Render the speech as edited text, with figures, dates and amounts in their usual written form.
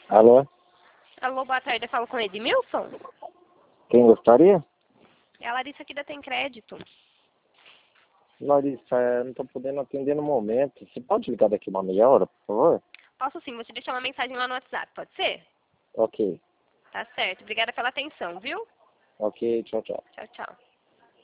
Alô? Alô, boa tarde. Eu falo com Edmilson? Quem gostaria? É a Larissa aqui da Tem Crédito. Larissa, não estou podendo atender no momento. Você pode ligar daqui uma meia hora, por favor? Posso sim, vou te deixar uma mensagem lá no WhatsApp, pode ser? Ok. Tá certo. Obrigada pela atenção, viu? Ok, tchau, tchau. Tchau, tchau.